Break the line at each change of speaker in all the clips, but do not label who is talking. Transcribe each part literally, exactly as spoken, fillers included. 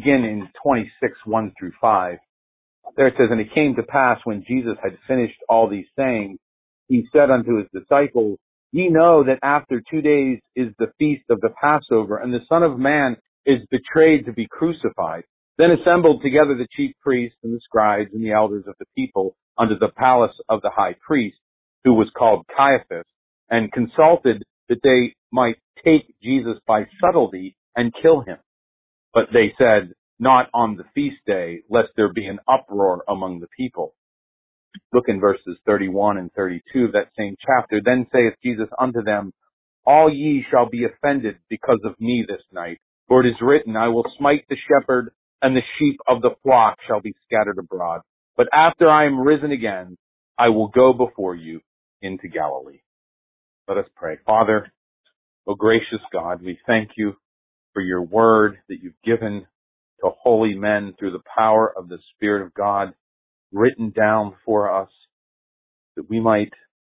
begin in twenty-six, one through five. There it says, "And it came to pass when Jesus had finished all these sayings, he said unto his disciples, Ye know that after two days is the feast of the Passover, and the Son of Man is betrayed to be crucified. Then assembled together the chief priests and the scribes and the elders of the people unto the palace of the high priest, who was called Caiaphas, and consulted that they might take Jesus by subtlety and kill him. But they said, Not on the feast day, lest there be an uproar among the people." Look in verses thirty-one and thirty-two of that same chapter. "Then saith Jesus unto them, All ye shall be offended because of me this night. For it is written, I will smite the shepherd, and the sheep of the flock shall be scattered abroad. But after I am risen again, I will go before you into Galilee." Let us pray. Father, O gracious God, we thank you for your word that you've given to holy men through the power of the Spirit of God, written down for us, that we might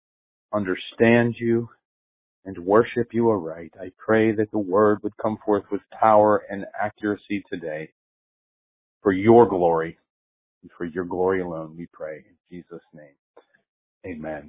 understand you and worship you aright. I pray that the word would come forth with power and accuracy today for your glory and for your glory alone, we pray in Jesus' name. Amen.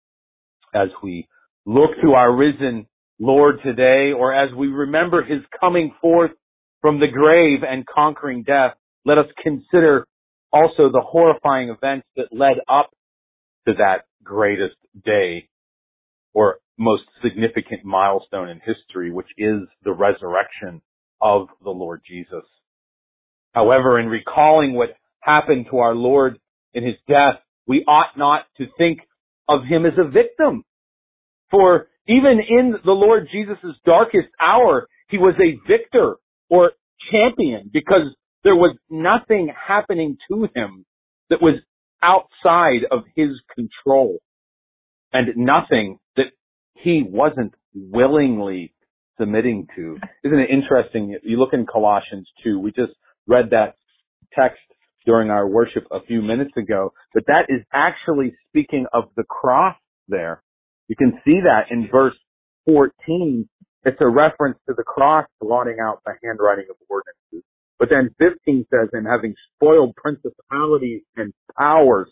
As we look to our risen Lord today, or as we remember his coming forth from the grave and conquering death, let us consider also the horrifying events that led up to that greatest day or most significant milestone in history, which is the resurrection of the Lord Jesus. However, in recalling what happened to our Lord in his death, we ought not to think of him as a victim. For even in the Lord Jesus' darkest hour, he was a victor or champion, because there was nothing happening to him that was outside of his control, and nothing that he wasn't willingly submitting to. Isn't it interesting? You look in Colossians two, we just read that text during our worship a few minutes ago, but that is actually speaking of the cross there. You can see that in verse fourteen. It's a reference to the cross blotting out the handwriting of ordinances. But then fifteen says, "And having spoiled principalities and powers,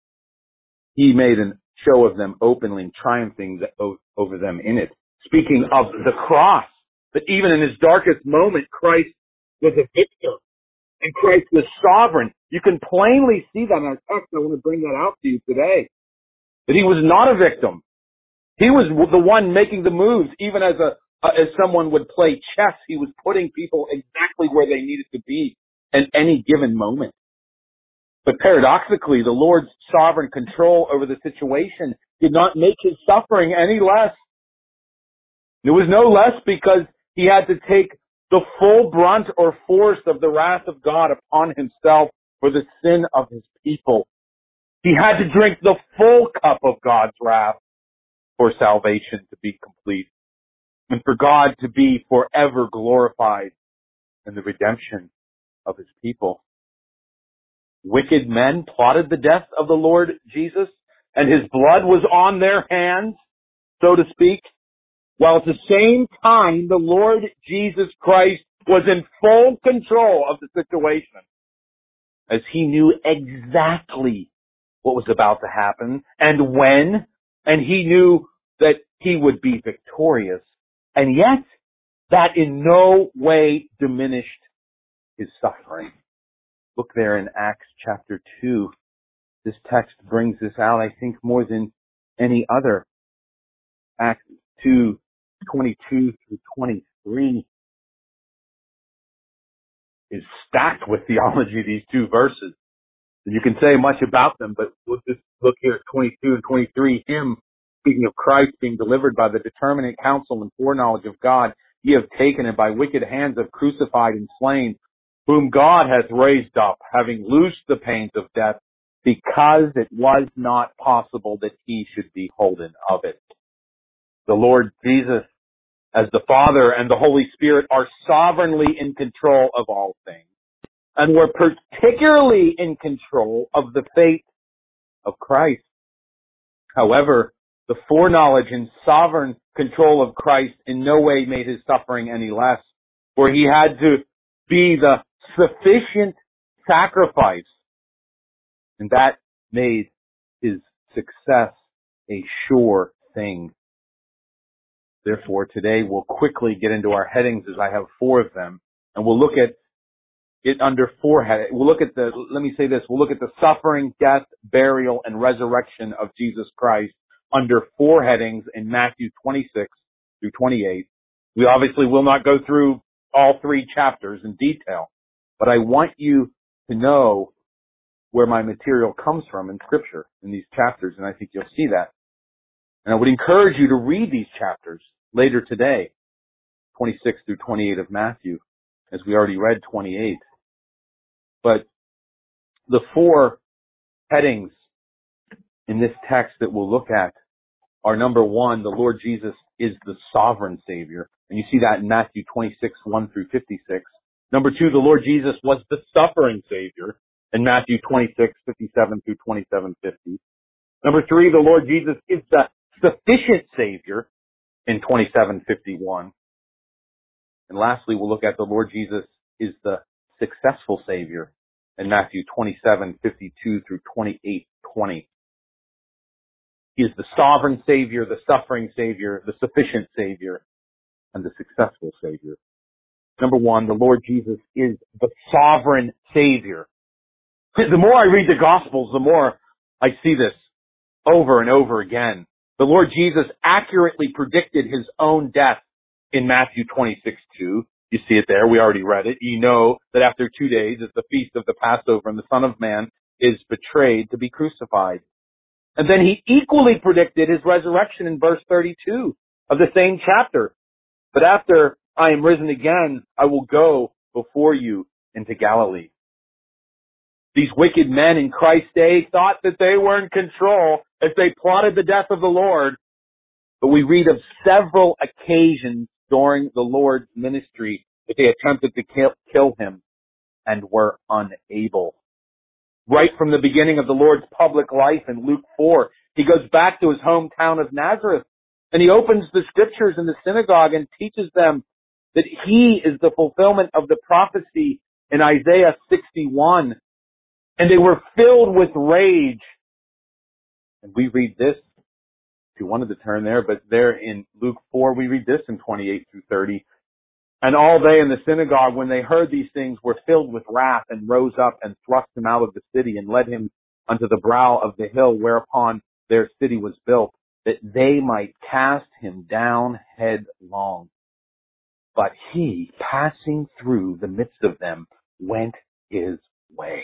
he made a show of them openly, triumphing over them in it." Speaking of the cross, that even in his darkest moment, Christ was a victor and Christ was sovereign. You can plainly see that in our text. I want to bring that out to you today. That he was not a victim. He was the one making the moves, even as a uh, as someone would play chess. He was putting people exactly where they needed to be at any given moment. But paradoxically, the Lord's sovereign control over the situation did not make his suffering any less. It was no less because he had to take the full brunt or force of the wrath of God upon himself for the sin of his people. He had to drink the full cup of God's wrath for salvation to be complete, and for God to be forever glorified in the redemption of his people. Wicked men plotted the death of the Lord Jesus, and his blood was on their hands, so to speak, while at the same time the Lord Jesus Christ was in full control of the situation, as he knew exactly what was about to happen and when, and he knew that he would be victorious. And yet, that in no way diminished his suffering. Look there in Acts chapter two. This text brings this out, I think, more than any other. Acts two, twenty-two through twenty-three is stacked with theology, these two verses. You can say much about them, but we'll just look here at twenty-two and twenty-three. Him, speaking of Christ, being delivered by the determinate counsel and foreknowledge of God, ye have taken, and by wicked hands have crucified and slain, whom God hath raised up, having loosed the pains of death, because it was not possible that he should be holden of it. The Lord Jesus, as the Father and the Holy Spirit, are sovereignly in control of all things, and were particularly in control of the fate of Christ. However, the foreknowledge and sovereign control of Christ in no way made his suffering any less, for he had to be the sufficient sacrifice. And that made his success a sure thing. Therefore, today we'll quickly get into our headings, as I have four of them, and we'll look at it under four headings. We'll look at the, let me say this, we'll look at the suffering, death, burial, and resurrection of Jesus Christ under four headings in Matthew twenty-six through twenty-eight. We obviously will not go through all three chapters in detail, but I want you to know where my material comes from in Scripture, in these chapters, and I think you'll see that. And I would encourage you to read these chapters later today, twenty-six through twenty-eight of Matthew, as we already read twenty-eight. But the four headings in this text that we'll look at are, number one, the Lord Jesus is the sovereign Savior. And you see that in Matthew twenty-six, one through fifty-six. Number two, the Lord Jesus was the suffering Savior in Matthew twenty-six, fifty-seven through twenty-seven, fifty. Number three, the Lord Jesus is the sufficient Savior in twenty-seven, fifty-one. And lastly, we'll look at the Lord Jesus is the successful Savior in Matthew twenty-seven, fifty-two through twenty-eight, twenty. He is the sovereign Savior, the suffering Savior, the sufficient Savior, and the successful Savior. Number one, the Lord Jesus is the sovereign Savior. The more I read the Gospels, the more I see this over and over again. The Lord Jesus accurately predicted his own death in Matthew twenty-six, two. You see it there. We already read it. You know that after two days is the feast of the Passover, and the Son of Man is betrayed to be crucified. And then he equally predicted his resurrection in verse thirty-two of the same chapter. But after I am risen again, I will go before you into Galilee. These wicked men in Christ's day thought that they were in control as they plotted the death of the Lord. But we read of several occasions during the Lord's ministry that they attempted to kill, kill him and were unable. Right from the beginning of the Lord's public life in Luke four, he goes back to his hometown of Nazareth, and he opens the Scriptures in the synagogue and teaches them that he is the fulfillment of the prophecy in Isaiah sixty-one. And they were filled with rage. And we read this, if you wanted to turn there, but there in Luke four, we read this in twenty-eight through thirty. And all they in the synagogue, when they heard these things, were filled with wrath and rose up and thrust him out of the city and led him unto the brow of the hill whereupon their city was built, that they might cast him down headlong. But he, passing through the midst of them, went his way.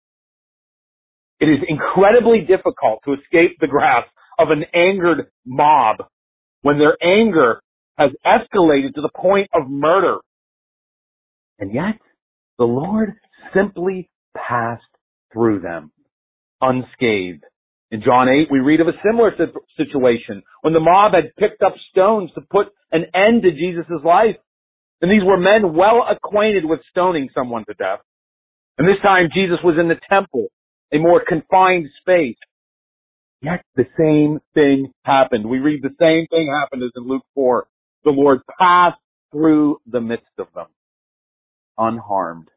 It is incredibly difficult to escape the grasp of an angered mob when their anger has escalated to the point of murder. And yet, the Lord simply passed through them, unscathed. In John eight, we read of a similar situation when the mob had picked up stones to put an end to Jesus' life. And these were men well acquainted with stoning someone to death. And this time, Jesus was in the temple, a more confined space. Yet the same thing happened. We read the same thing happened as in Luke four. The Lord passed through the midst of them, unharmed.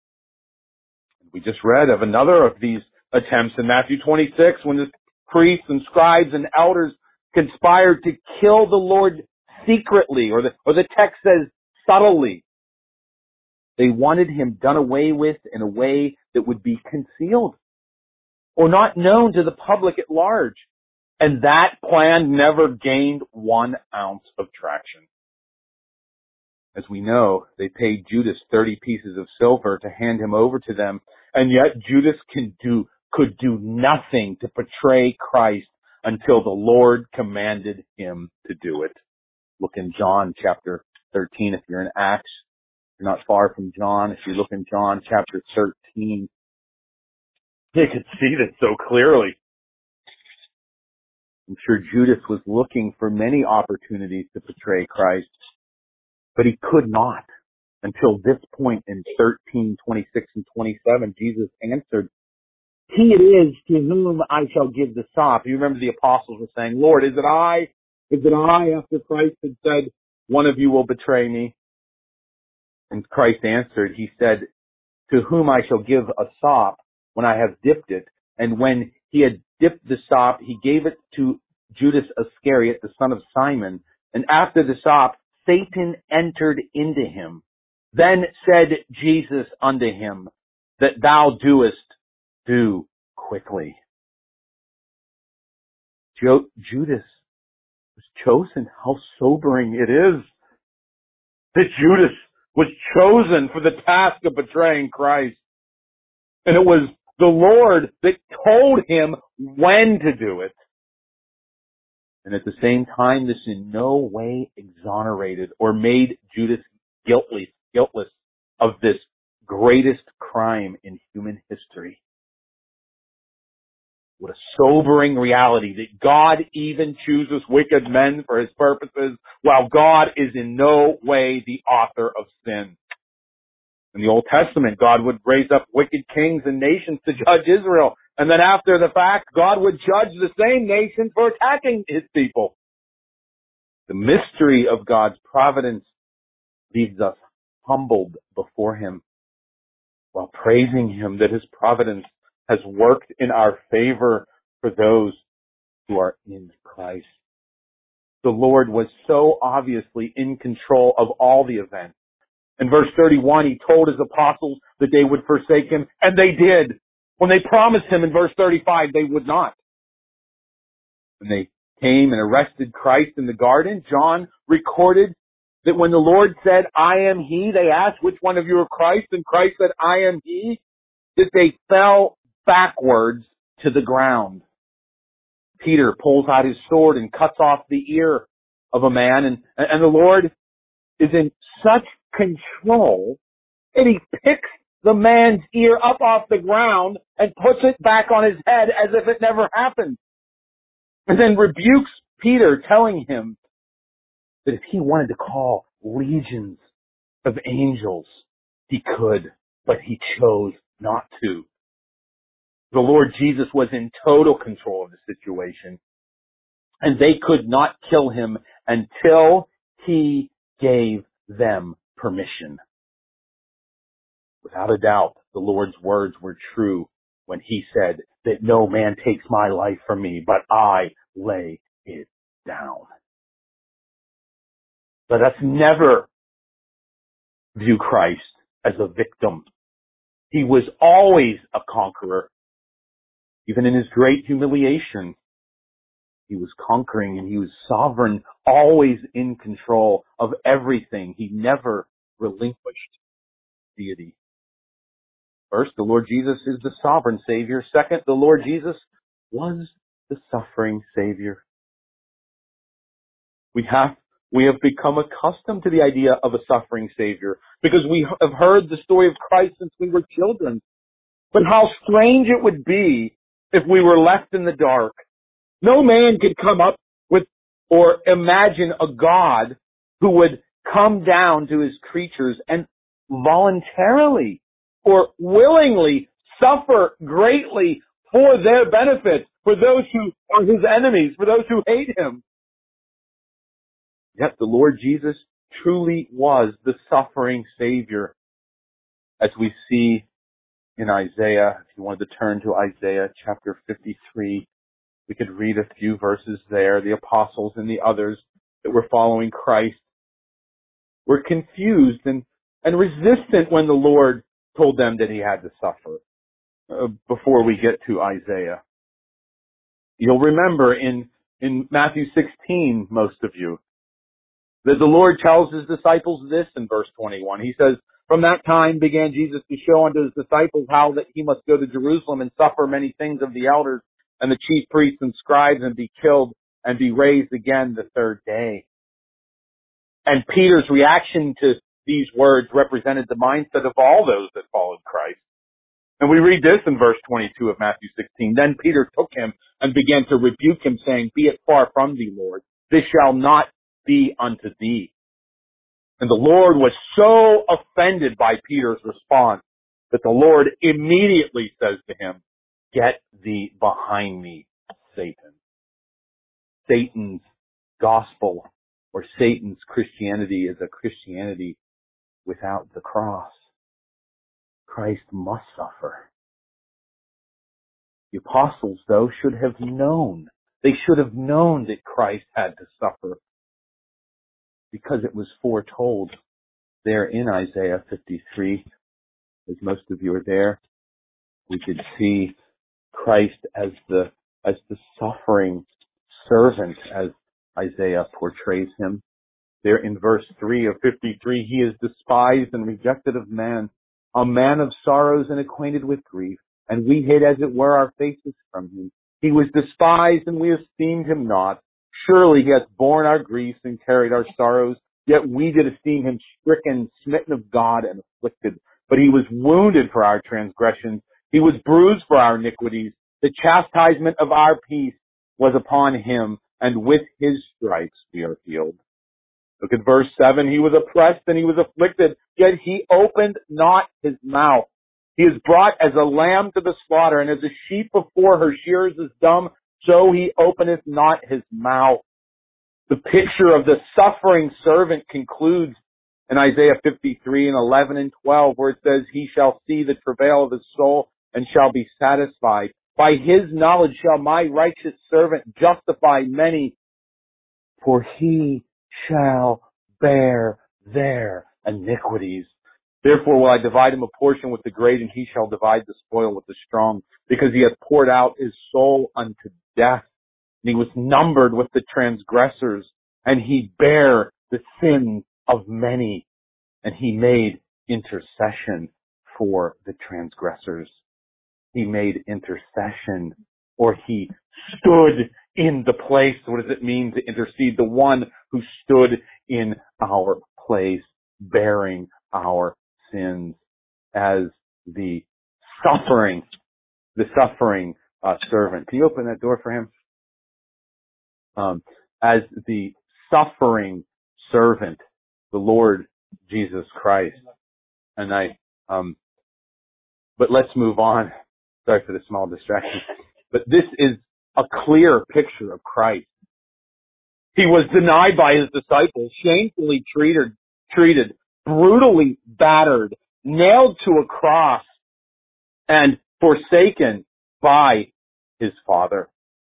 We just read of another of these attempts in Matthew twenty-six when the priests and scribes and elders conspired to kill the Lord secretly, or the, or the text says subtly. They wanted him done away with in a way that would be concealed or not known to the public at large. And that plan never gained one ounce of traction. As we know, they paid Judas thirty pieces of silver to hand him over to them, and yet Judas can do, could do nothing to betray Christ until the Lord commanded him to do it. Look in John chapter thirteen if you're in Acts. You're not far from John. If you look in John chapter thirteen, you can see this so clearly. I'm sure Judas was looking for many opportunities to betray Christ, but he could not until this point in thirteen, twenty-six, and twenty-seven. Jesus answered, "He it is to whom I shall give the sop." You remember the apostles were saying, "Lord, is it I? Is it I?" After Christ had said, "One of you will betray me." And Christ answered, he said, to whom I shall give a sop when I have dipped it. And when he had dipped the sop, he gave it to Judas Iscariot, the son of Simon. And after the sop, Satan entered into him. Then said Jesus unto him, that thou doest, do quickly. Jo- Judas was chosen. How sobering it is that Judas was chosen for the task of betraying Christ. And it was the Lord that told him when to do it. And at the same time, this in no way exonerated or made Judas guiltless, guiltless of this greatest crime in human history. What a sobering reality that God even chooses wicked men for his purposes, while God is in no way the author of sin. In the Old Testament, God would raise up wicked kings and nations to judge Israel. And then after the fact, God would judge the same nation for attacking his people. The mystery of God's providence leaves us humbled before him while praising him that his providence has worked in our favor for those who are in Christ. The Lord was so obviously in control of all the events. In verse thirty-one, he told his apostles that they would forsake him, and they did. When they promised him in verse thirty-five, they would not. When they came and arrested Christ in the garden, John recorded that when the Lord said, I am he, they asked, which one of you are Christ? And Christ said, I am he, that they fell backwards to the ground. Peter pulls out his sword and cuts off the ear of a man, and, and the Lord is in such control that he picks the man's ear up off the ground and puts it back on his head as if it never happened. And then rebukes Peter, telling him that if he wanted to call legions of angels, he could, but he chose not to. The Lord Jesus was in total control of the situation, and they could not kill him until he gave them permission. Without a doubt, the Lord's words were true when he said that no man takes my life from me, but I lay it down. Let us never view Christ as a victim. He was always a conqueror. Even in his great humiliation, he was conquering and he was sovereign, always in control of everything. He never relinquished deity. First, the Lord Jesus is the sovereign Savior. Second, the Lord Jesus was the suffering Savior. We have, we have become accustomed to the idea of a suffering Savior because we have heard the story of Christ since we were children. But how strange it would be if we were left in the dark. No man could come up with or imagine a God who would come down to his creatures and voluntarily or willingly suffer greatly for their benefit, for those who are his enemies, for those who hate him. Yet the Lord Jesus truly was the suffering Savior, as we see in Isaiah. If you wanted to turn to Isaiah chapter fifty-three, we could read a few verses there. The apostles and the others that were following Christ were confused and, and resistant when the Lord told them that he had to suffer. Uh, before we get to Isaiah, you'll remember in, in Matthew sixteen, most of you, that the Lord tells his disciples this in verse twenty-one. He says, from that time began Jesus to show unto his disciples how that he must go to Jerusalem and suffer many things of the elders and the chief priests and scribes and be killed and be raised again the third day. And Peter's reaction to these words represented the mindset of all those that followed Christ. And we read this in verse twenty-two of Matthew sixteen. Then Peter took him and began to rebuke him, saying, be it far from thee, Lord. This shall not be unto thee. And the Lord was so offended by Peter's response that the Lord immediately says to him, get thee behind me, Satan. Satan's gospel or Satan's Christianity is a Christianity without the cross. Christ must suffer. The apostles, though, should have known. They should have known that Christ had to suffer because it was foretold there in Isaiah fifty-three. As most of you are there, we could see Christ as the as the suffering servant, as Isaiah portrays him. There in verse three of fifty-three, he is despised and rejected of man, a man of sorrows and acquainted with grief, and we hid as it were our faces from him. He was despised and we esteemed him not. Surely he hath borne our griefs and carried our sorrows, yet we did esteem him stricken, smitten of God, and afflicted. But he was wounded for our transgressions, he was bruised for our iniquities. The chastisement of our peace was upon him, and with his stripes we are healed. Look at verse seven. He was oppressed and he was afflicted, yet he opened not his mouth. He is brought as a lamb to the slaughter, and as a sheep before her shearers is dumb, so he openeth not his mouth. The picture of the suffering servant concludes in Isaiah fifty-three and eleven and twelve, where it says, he shall see the travail of his soul and shall be satisfied. By his knowledge shall my righteous servant justify many, for he shall bear their iniquities. Therefore will I divide him a portion with the great, and he shall divide the spoil with the strong, because he hath poured out his soul unto death, and he was numbered with the transgressors, and he bare the sins of many, and he made intercession for the transgressors. He made intercession, or he stood in the place. What does it mean to intercede? The one who stood in our place, bearing our sins as the suffering, the suffering uh, servant. Can you open that door for him? Um, as the suffering servant, the Lord Jesus Christ. And I, um, but let's move on. Sorry for the small distraction. But this is a clear picture of Christ. He was denied by his disciples, shamefully treated, treated, brutally battered, nailed to a cross, and forsaken by his Father.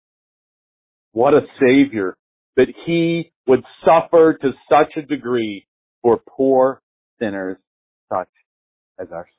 What a Savior, that he would suffer to such a degree for poor sinners such as ourselves.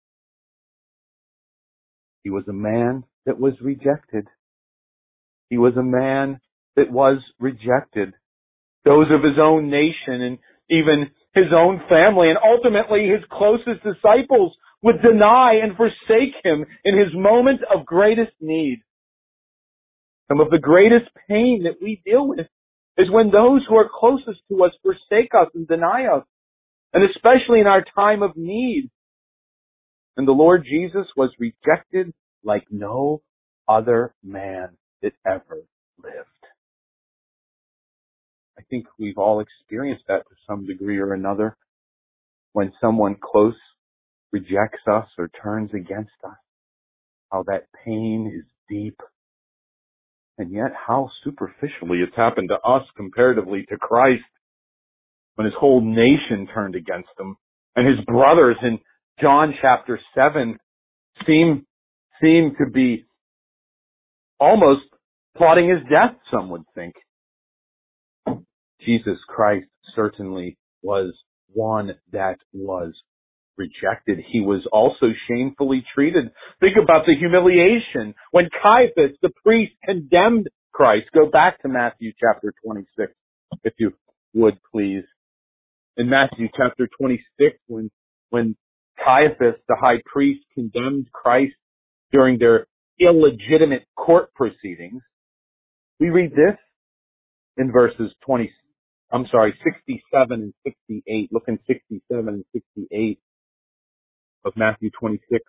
He was a man that was rejected. He was a man that was rejected. Those of his own nation and even his own family and ultimately his closest disciples would deny and forsake him in his moment of greatest need. Some of the greatest pain that we deal with is when those who are closest to us forsake us and deny us, and especially in our time of need. And the Lord Jesus was rejected like no other man that ever lived. I think we've all experienced that to some degree or another. When someone close rejects us or turns against us, how that pain is deep. And yet how superficially it's happened to us comparatively to Christ, when his whole nation turned against him. And his brothers in John chapter seven seem, seem to be almost plotting his death, some would think. Jesus Christ certainly was one that was rejected. He was also shamefully treated. Think about the humiliation when Caiaphas, the priest, condemned Christ. Go back to Matthew chapter twenty-six, if you would, please. In Matthew chapter twenty-six, when, when Caiaphas, the high priest, condemned Christ during their illegitimate court proceedings, we read this in verses twenty, I'm sorry, sixty-seven and sixty-eight. Look in sixty-seven and sixty-eight of Matthew twenty-six.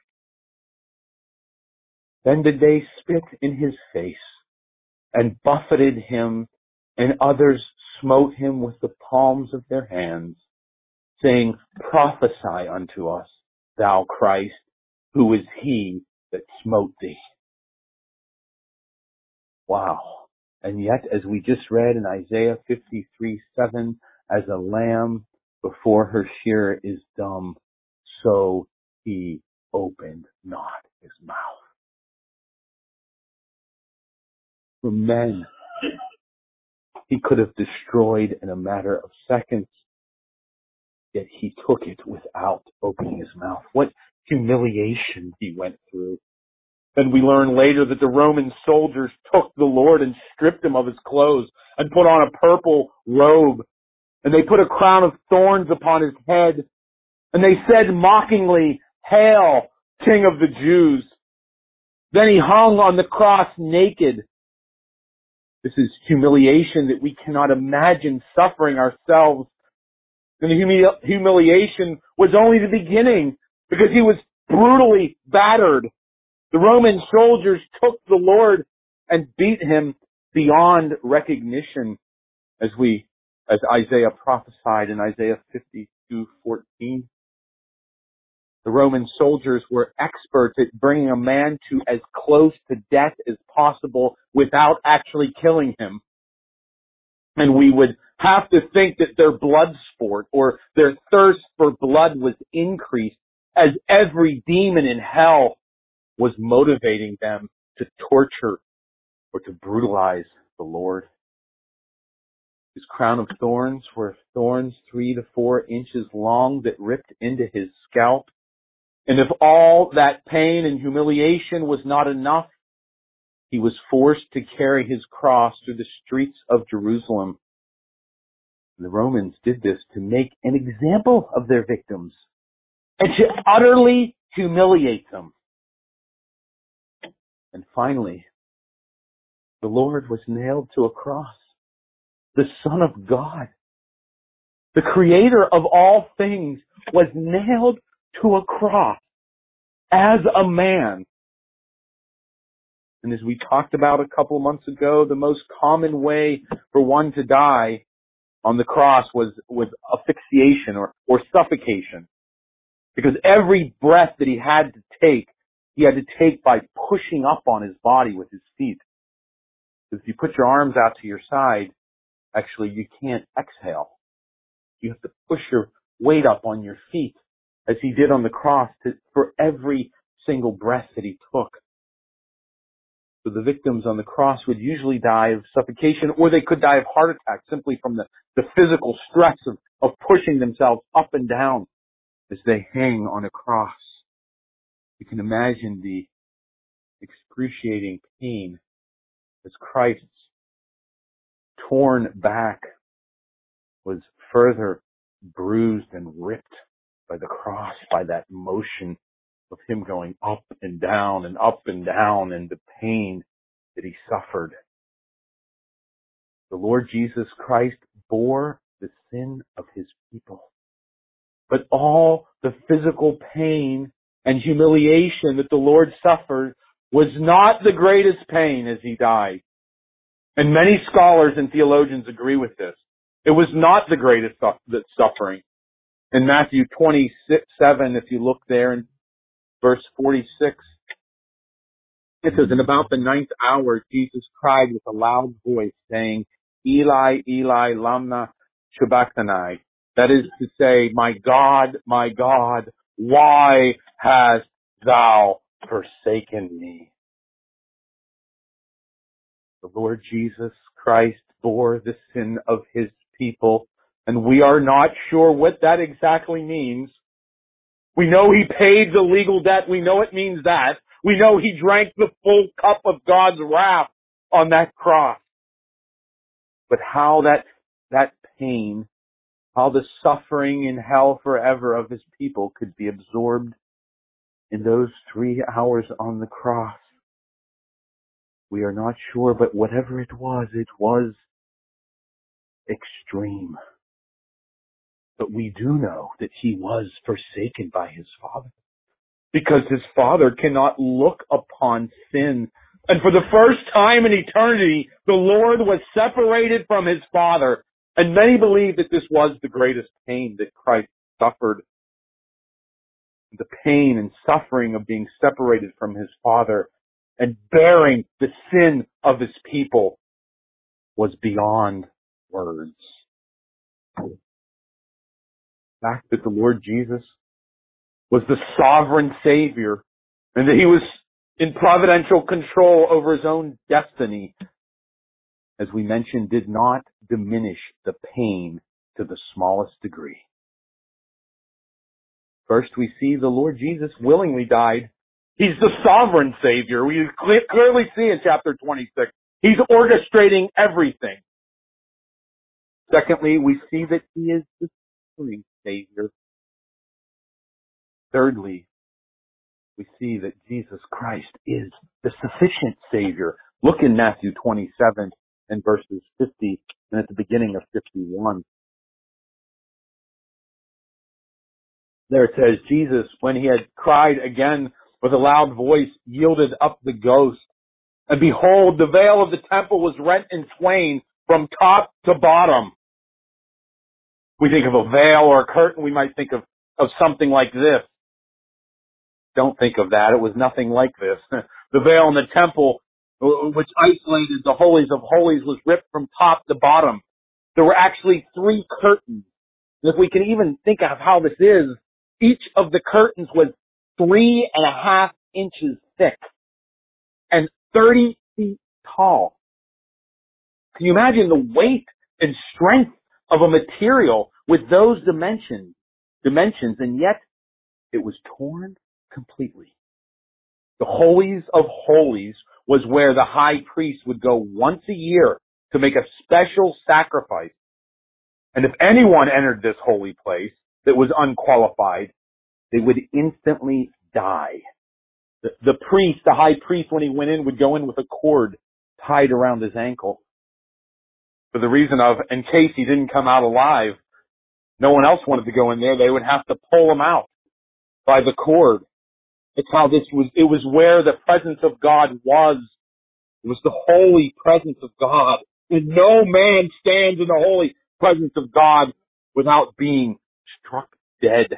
Then did they spit in his face and buffeted him, and others smote him with the palms of their hands, saying, prophesy unto us, thou Christ, who is he that smote thee? Wow. And yet, as we just read in Isaiah fifty-three seven, as a lamb before her shearer is dumb, so he opened not his mouth. For men, he could have destroyed in a matter of seconds, yet he took it without opening his mouth. What humiliation he went through. Then we learn later that the Roman soldiers took the Lord and stripped him of his clothes and put on a purple robe. And they put a crown of thorns upon his head. And they said mockingly, "Hail, King of the Jews." Then he hung on the cross naked. This is humiliation that we cannot imagine suffering ourselves. And the humi- humiliation was only the beginning because he was brutally battered. The Roman soldiers took the Lord and beat him beyond recognition, as we, as Isaiah prophesied in Isaiah fifty-two fourteen. The Roman soldiers were experts at bringing a man to as close to death as possible without actually killing him. And we would have to think that their blood sport or their thirst for blood was increased as every demon in hell was motivating them to torture or to brutalize the Lord. His crown of thorns were thorns three to four inches long that ripped into his scalp. And if all that pain and humiliation was not enough, he was forced to carry his cross through the streets of Jerusalem. The Romans did this to make an example of their victims and to utterly humiliate them. And finally, the Lord was nailed to a cross. The Son of God, the Creator of all things, was nailed to a cross as a man. And as we talked about a couple of months ago, the most common way for one to die on the cross was, was asphyxiation or, or suffocation. Because every breath that he had to take, he had to take by pushing up on his body with his feet. Because if you put your arms out to your side, actually you can't exhale. You have to push your weight up on your feet, as he did on the cross, to, for every single breath that he took. So the victims on the cross would usually die of suffocation, or they could die of heart attack simply from the, the physical stress of, of pushing themselves up and down as they hang on a cross. You can imagine the excruciating pain as Christ's torn back was further bruised and ripped by the cross, by that motion of him going up and down and up and down, and the pain that he suffered. The Lord Jesus Christ bore the sin of his people. But all the physical pain and humiliation that the Lord suffered was not the greatest pain as he died. And many scholars and theologians agree with this. It was not the greatest suffering. In Matthew twenty-seven, if you look there in verse forty-six, it says, "And about the ninth hour, Jesus cried with a loud voice, saying, Eli, Eli, lama sabachthani." That is to say, "My God, my God, why hast thou forsaken me?" The Lord Jesus Christ bore the sin of his people, and we are not sure what that exactly means. We know he paid the legal debt. We know it means that. We know he drank the full cup of God's wrath on that cross. But how that, that pain, how the suffering in hell forever of his people could be absorbed in those three hours on the cross, we are not sure, but whatever it was, it was extreme. But we do know that he was forsaken by his Father, because his Father cannot look upon sin. And for the first time in eternity, the Lord was separated from his Father. And many believe that this was the greatest pain that Christ suffered. The pain and suffering of being separated from his Father and bearing the sin of his people was beyond words. The fact that the Lord Jesus was the sovereign Savior, and that he was in providential control over his own destiny, as we mentioned, did not diminish the pain to the smallest degree. First, we see the Lord Jesus willingly died. He's the sovereign Savior. We clearly see in chapter twenty-six. He's orchestrating everything. Secondly, we see that he is the suffering Savior. Thirdly, we see that Jesus Christ is the sufficient Savior. Look in Matthew twenty-seven and verses fifty and at the beginning of fifty-one. There it says, Jesus, when he had cried again with a loud voice, yielded up the ghost. And behold, the veil of the temple was rent in twain from top to bottom. We think of a veil or a curtain, we might think of, of something like this. Don't think of that. It was nothing like this. The veil in the temple, which isolated the holies of holies, was ripped from top to bottom. There were actually three curtains. And if we can even think of how this is, each of the curtains was three and a half inches thick and thirty feet tall. Can you imagine the weight and strength of a material with those dimensions, dimensions, and yet it was torn completely. The holies of holies was where the high priest would go once a year to make a special sacrifice. And if anyone entered this holy place that was unqualified, they would instantly die. The, the priest, the high priest, when he went in, would go in with a cord tied around his ankle for the reason of, in case he didn't come out alive, no one else wanted to go in there, they would have to pull him out by the cord. It's how this was, it was where the presence of God was. It was the holy presence of God. And no man stands in the holy presence of God without being struck dead.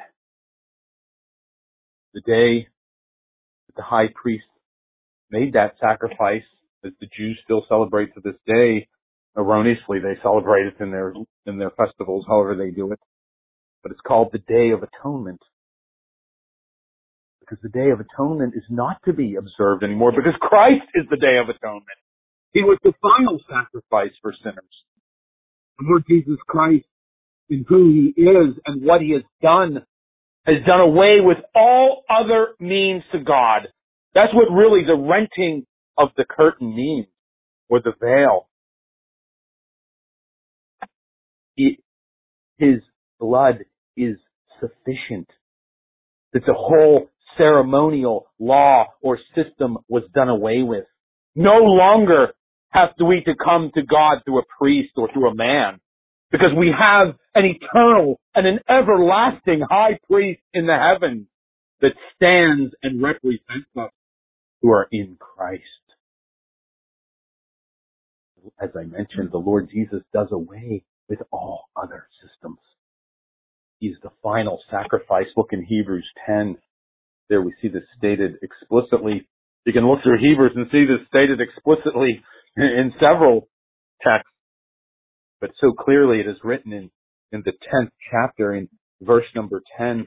The day that the high priest made that sacrifice, that the Jews still celebrate to this day, erroneously they celebrate it in their in their festivals, however they do it. But it's called the Day of Atonement. Because the Day of Atonement is not to be observed anymore, because Christ is the Day of Atonement. He was the final sacrifice for sinners. The Lord Jesus Christ, in who he is and what he has done, has done away with all other means to God. That's what really the renting of the curtain means, or the veil. It, his blood is sufficient. That the whole ceremonial law or system was done away with. No longer have we to come to God through a priest or through a man, because we have an eternal and an everlasting high priest in the heavens that stands and represents us who are in Christ. As I mentioned, the Lord Jesus does away with all other systems. He's the final sacrifice. Look in Hebrews ten. There we see this stated explicitly. You can look through Hebrews and see this stated explicitly in several texts. But so clearly it is written in, in the tenth chapter in verse number ten.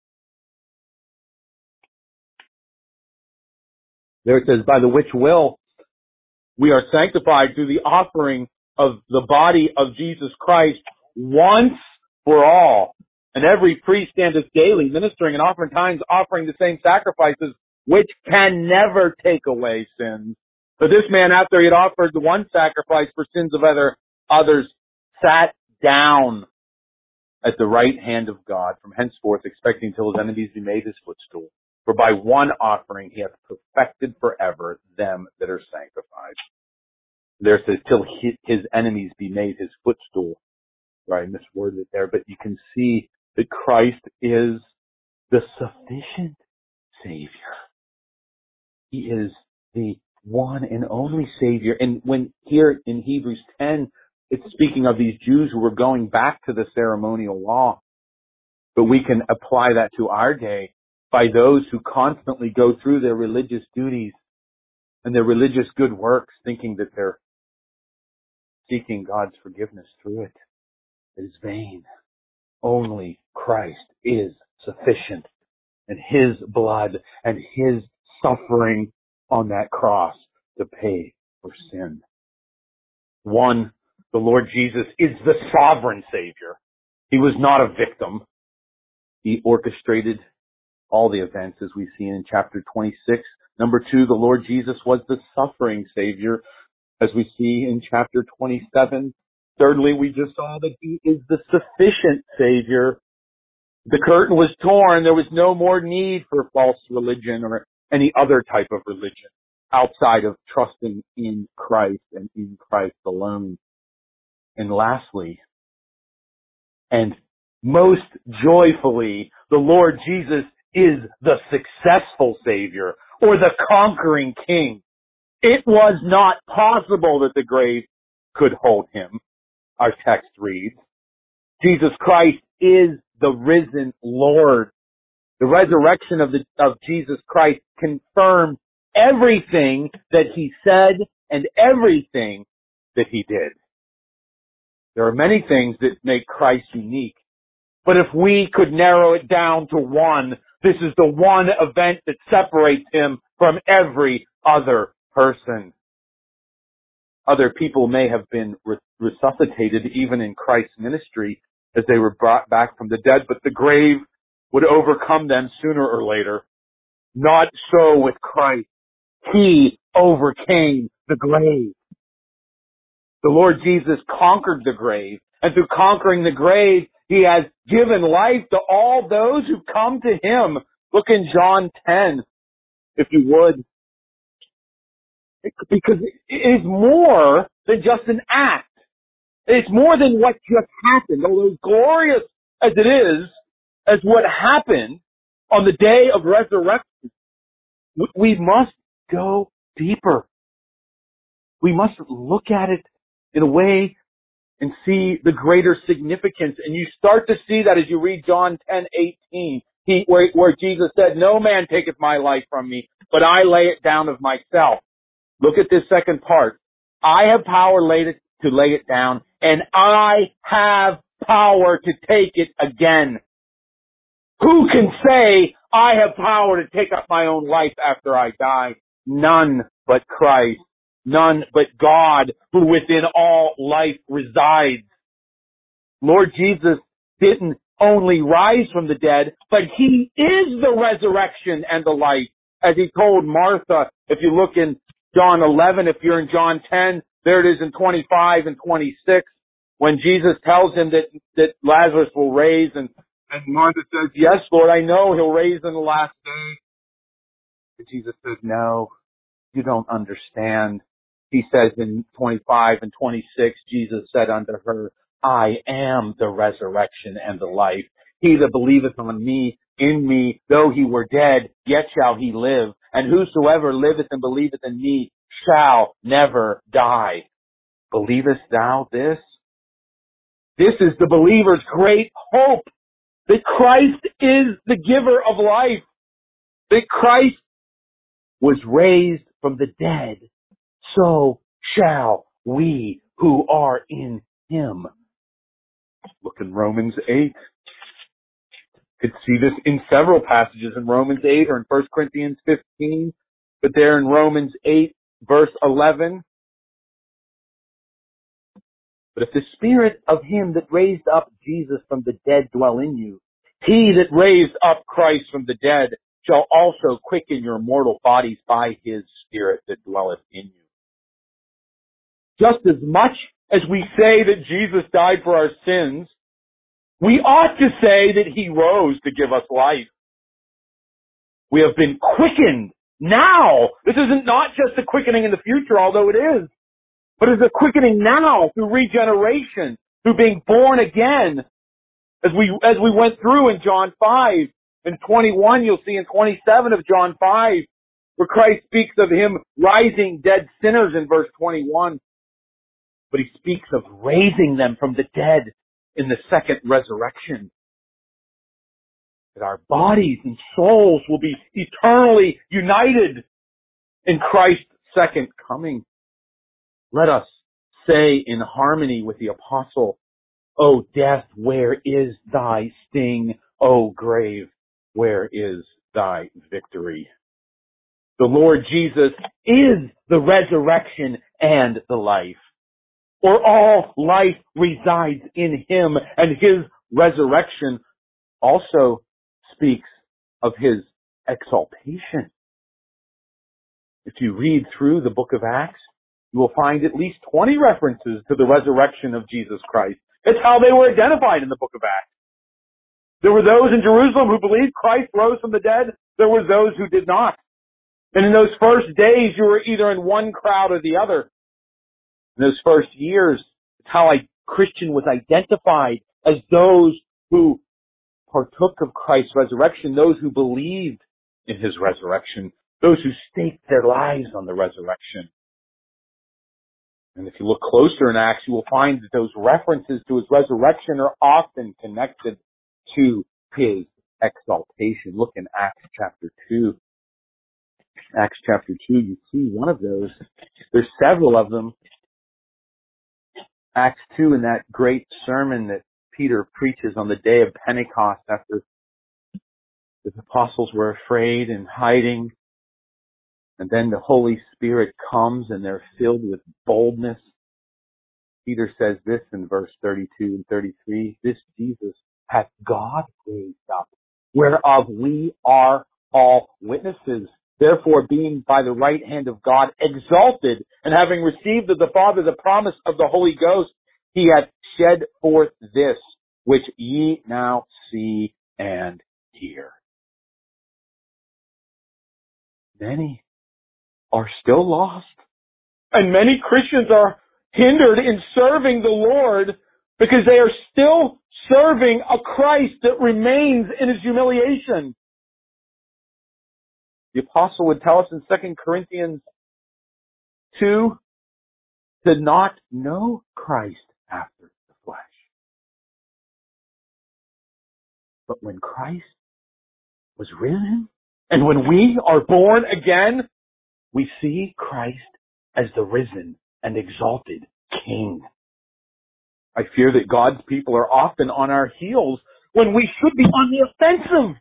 There it says, by the which will we are sanctified through the offering of the body of Jesus Christ once for all. And every priest standeth daily, ministering and offering times, offering the same sacrifices, which can never take away sins. But this man, after he had offered the one sacrifice for sins of other others, sat down at the right hand of God, from henceforth expecting till his enemies be made his footstool. For by one offering he hath perfected forever them that are sanctified. There it says, till his enemies be made his footstool. Right, I misworded it there, but you can see that Christ is the sufficient Savior. He is the one and only Savior. And when here in Hebrews ten, it's speaking of these Jews who were going back to the ceremonial law. But we can apply that to our day by those who constantly go through their religious duties and their religious good works, thinking that they're seeking God's forgiveness through it. It is vain. Only Christ is sufficient. and His blood and His suffering on that cross to pay for sin. One, the Lord Jesus is the sovereign Savior. He was not a victim. He orchestrated all the events as we see in chapter twenty-six. Number two, the Lord Jesus was the suffering Savior as we see in chapter twenty-seven. Thirdly, we just saw that He is the sufficient Savior. The curtain was torn. There was no more need for false religion or any other type of religion outside of trusting in Christ and in Christ alone. And lastly, and most joyfully, the Lord Jesus is the successful Savior or the conquering King. It was not possible that the grave could hold Him, our text reads. Jesus Christ is the risen Lord. The resurrection of the of Jesus Christ confirmed everything that He said and everything that He did. There are many things that make Christ unique, but if we could narrow it down to one, this is the one event that separates Him from every other person. Other people may have been re- resuscitated even in Christ's ministry as they were brought back from the dead, but the grave would overcome them sooner or later. Not so with Christ. He overcame the grave. The Lord Jesus conquered the grave, and through conquering the grave, He has given life to all those who come to Him. Look in John ten, if you would. Because it is more than just an act. It's more than what just happened. Although as glorious as it is, as what happened on the day of resurrection, we must go deeper. We must look at it in a way and see the greater significance. And you start to see that as you read John ten eighteen, he, where, where Jesus said, "No man taketh my life from me, but I lay it down of myself." Look at this second part. I have power laid it, to lay it down, and I have power to take it again. Who can say, I have power to take up my own life after I die? None but Christ. None but God, who within all life resides. Lord Jesus didn't only rise from the dead, but He is the resurrection and the life. As He told Martha, if you look in John eleven, if you're in John ten, there it is in twenty-five and twenty-six, when Jesus tells him that, that Lazarus will raise, and, and Martha says, "Yes, Lord, I know He'll raise in the last day." And Jesus said, "No, you don't understand." He says in twenty-five and twenty-six, Jesus said unto her, "I am the resurrection and the life. He that believeth on me, in me, though he were dead, yet shall he live. And whosoever liveth and believeth in me shall never die." Believest thou this? This is the believer's great hope, that Christ is the giver of life, that Christ was raised from the dead. So shall we who are in Him. Look in Romans eight. You could see this in several passages in Romans eight or in First Corinthians fifteen. But there in Romans eight, verse eleven. "But if the Spirit of Him that raised up Jesus from the dead dwell in you, He that raised up Christ from the dead shall also quicken your mortal bodies by His Spirit that dwelleth in you." Just as much as we say that Jesus died for our sins, we ought to say that He rose to give us life. We have been quickened now. This isn't not just a quickening in the future, although it is, but it's a quickening now through regeneration, through being born again. As we, as we went through in John five and twenty-one, you'll see in twenty-seven of John five, where Christ speaks of Him rising dead sinners in verse twenty-one. But He speaks of raising them from the dead in the second resurrection. That our bodies and souls will be eternally united in Christ's second coming. Let us say in harmony with the apostle, "O death, where is thy sting? O grave, where is thy victory. The Lord Jesus is the resurrection and the life. For all life resides in him, and his resurrection also speaks of his exaltation. If you read through the book of Acts, you will find at least twenty references to the resurrection of Jesus Christ. It's how they were identified in the book of Acts. There were those in Jerusalem who believed Christ rose from the dead. There were those who did not. And in those first days, you were either in one crowd or the other. In those first years, it's how a Christian was identified as those who partook of Christ's resurrection, those who believed in his resurrection, those who staked their lives on the resurrection. And if you look closer in Acts, you will find that those references to his resurrection are often connected to his exaltation. Look in Acts chapter two. Acts chapter two, you see one of those. There's several of them. Acts two, in that great sermon that Peter preaches on the day of Pentecost after the apostles were afraid and hiding. And then the Holy Spirit comes and they're filled with boldness. Peter says this in verse thirty-two and thirty-three, this Jesus hath God raised up, whereof we are all witnesses. Therefore, being by the right hand of God exalted, and having received of the Father the promise of the Holy Ghost, he hath shed forth this, which ye now see and hear. Many are still lost, and many Christians are hindered in serving the Lord because they are still serving a Christ that remains in his humiliation. The apostle would tell us in Second Corinthians two to not know Christ after the flesh. But when Christ was risen, and when we are born again, we see Christ as the risen and exalted King. I fear that God's people are often on our heels when we should be on the offensive.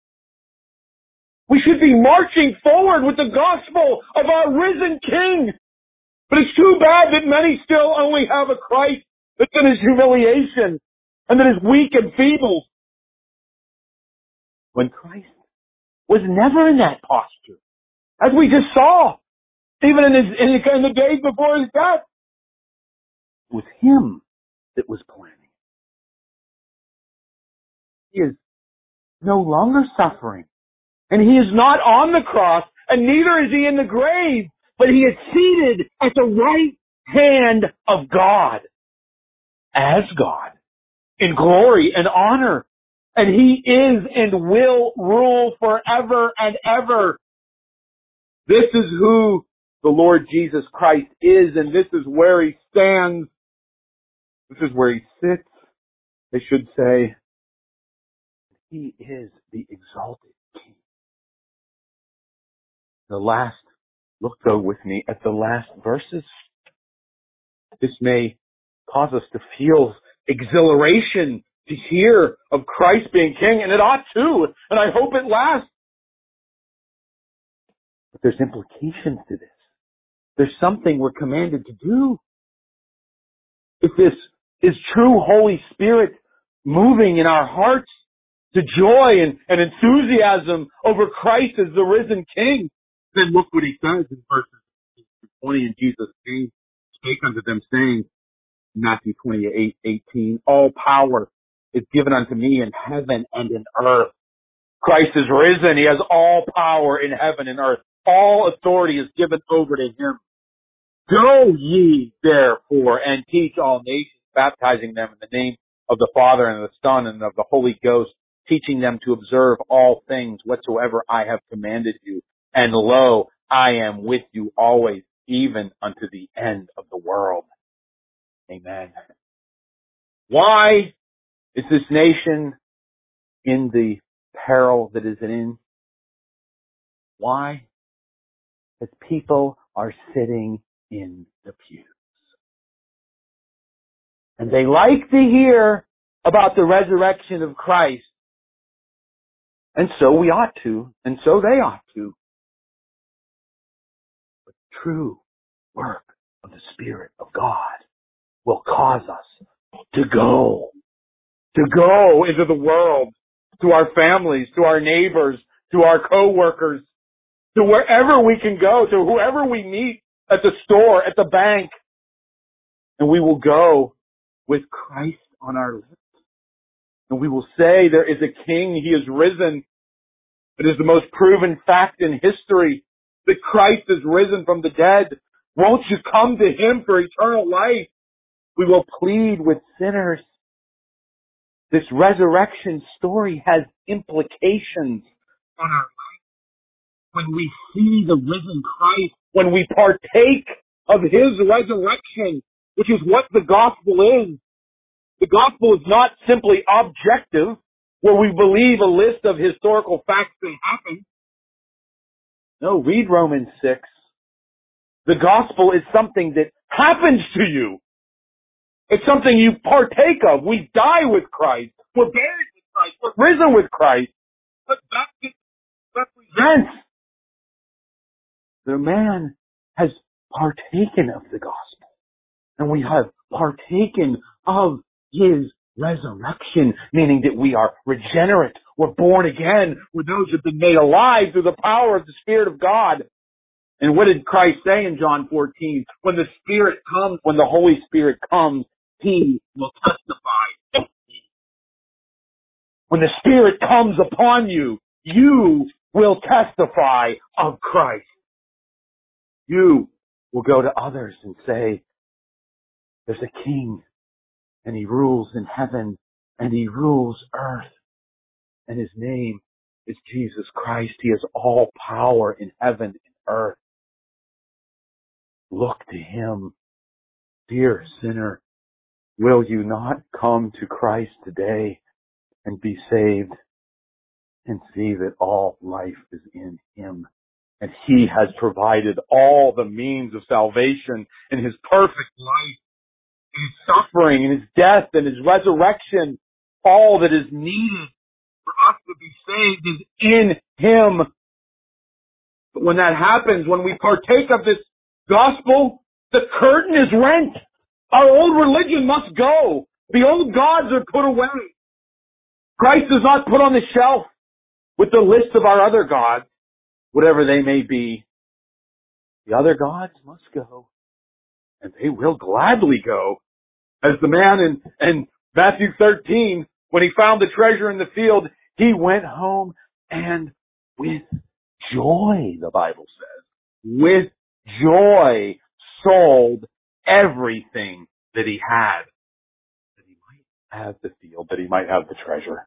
We should be marching forward with the gospel of our risen King. But it's too bad that many still only have a Christ that's in his humiliation and that is weak and feeble. When Christ was never in that posture, as we just saw, even in, his, in, the, in the days before his death, it was him that was planning. He is no longer suffering. And he is not on the cross, and neither is he in the grave, but he is seated at the right hand of God, as God, in glory and honor. And he is and will rule forever and ever. This is who the Lord Jesus Christ is, and this is where he stands. This is where he sits. They should say, he is the exalted King. The last, look though with me at the last verses. This may cause us to feel exhilaration to hear of Christ being King, and it ought to, and I hope it lasts. But there's implications to this. There's something we're commanded to do. If this is true Holy Spirit moving in our hearts to joy and, and enthusiasm over Christ as the risen King, then look what he says in verses twenty. And Jesus came, spake unto them, saying, Matthew twenty-eight eighteen, all power is given unto me in heaven and in earth. Christ is risen. He has all power in heaven and earth. All authority is given over to him. Go ye therefore and teach all nations, baptizing them in the name of the Father and of the Son and of the Holy Ghost, teaching them to observe all things whatsoever I have commanded you. And lo, I am with you always, even unto the end of the world. Amen. Why is this nation in the peril that is in? Why? Because people are sitting in the pews. And they like to hear about the resurrection of Christ. And so we ought to, and so they ought to. But true work of the Spirit of God will cause us to go, to go into the world, to our families, to our neighbors, to our co-workers, to wherever we can go, to whoever we meet at the store, at the bank. And we will go with Christ on our lips. And we will say there is a King, He is risen. It is the most proven fact in history that Christ is risen from the dead. Won't you come to Him for eternal life? We will plead with sinners. This resurrection story has implications on our life. When we see the risen Christ, when we partake of His resurrection, which is what the gospel is. The gospel is not simply objective, where we believe a list of historical facts that happened. No, read Romans six. The gospel is something that happens to you. It's something you partake of. We die with Christ. We're buried with Christ. We're risen with Christ. But that represents the man has partaken of the gospel. And we have partaken of His resurrection, meaning that we are regenerate. We're born again. We're those who have been made alive through the power of the Spirit of God. And what did Christ say in John fourteen? When the Spirit comes, when the Holy Spirit comes, He will testify. When the Spirit comes upon you, you will testify of Christ. You will go to others and say, there's a King, and He rules in heaven, and He rules earth, and His name is Jesus Christ. He has all power in heaven and earth. Look to Him. Dear sinner, will you not come to Christ today and be saved and see that all life is in Him? And He has provided all the means of salvation in His perfect life, in His suffering, in His death, and His resurrection. All that is needed for us to be saved is in Him. But when that happens, when we partake of this gospel, the curtain is rent. Our old religion must go. The old gods are put away. Christ is not put on the shelf with the list of our other gods, whatever they may be. The other gods must go, and they will gladly go. As the man in, in Matthew thirteen, when he found the treasure in the field, he went home and with joy, the Bible says, with joy sold everything that he had, that he might have the field, that he might have the treasure.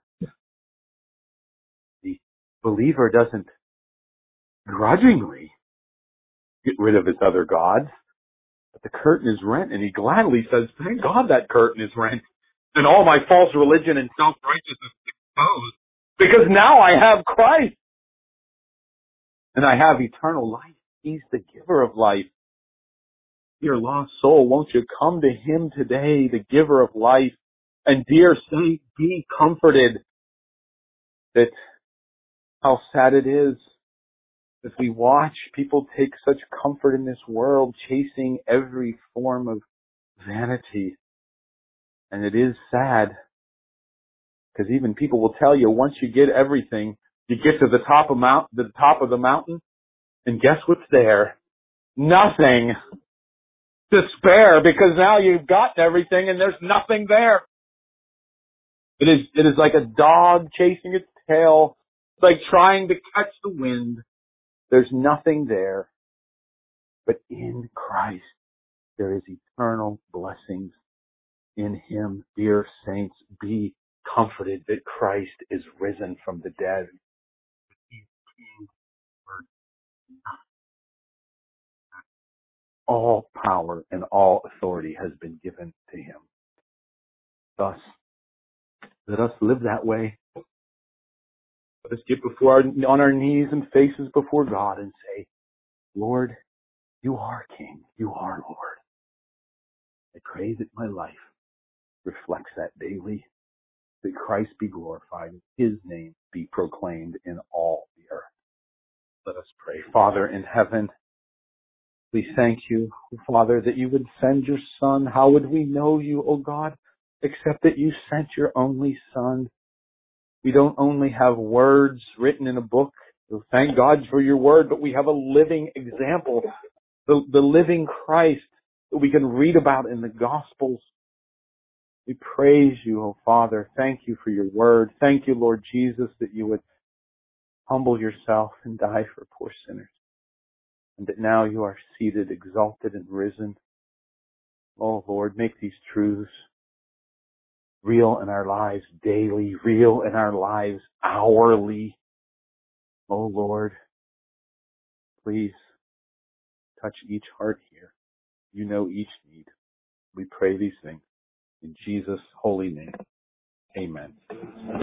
The believer doesn't grudgingly get rid of his other gods, but the curtain is rent, and he gladly says, thank God that curtain is rent, and all my false religion and self-righteousness is exposed, because now I have Christ, and I have eternal life. He's the giver of life. Dear lost soul, won't you come to Him today, the giver of life? And dear saint, be comforted that how sad it is as we watch people take such comfort in this world, chasing every form of vanity. And it is sad, because even people will tell you, once you get everything, you get to the top of mount, the top of the mountain, and guess what's there? Nothing. Despair, because now you've got everything and there's nothing there. It is, it is like a dog chasing its tail. It's like trying to catch the wind. There's nothing there. But in Christ, there is eternal blessings in Him. Dear saints, be comforted that Christ is risen from the dead. All power and all authority has been given to Him. Thus, let us live that way. Let us get before our, on our knees and faces before God and say, Lord, You are King. You are Lord. I pray that my life reflects that daily. that Christ be glorified, and His name be proclaimed in all the earth. Let us pray. Father in heaven, we thank you, Father, that you would send your Son. How would we know you, O God, except that you sent your only Son? We don't only have words written in a book. Thank God for your word, but we have a living example, the, the living Christ that we can read about in the Gospels. We praise you, O Father. Thank you for your word. Thank you, Lord Jesus, that you would humble yourself and die for poor sinners, and that now you are seated, exalted, and risen. Oh, Lord, make these truths real in our lives daily, real in our lives hourly. Oh, Lord, please touch each heart here. You know each need. We pray these things in Jesus' holy name. Amen.